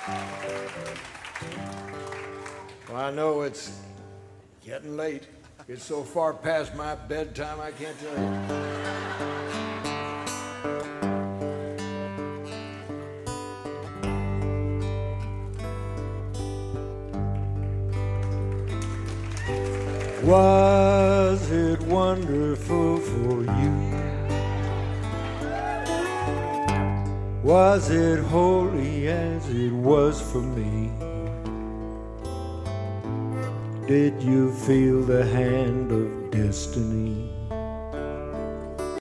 Well, I know it's getting late. It's so far past my bedtime, I can't tell you. Was it wonderful for you? Was it holy as it was for me? Did you feel the hand of destiny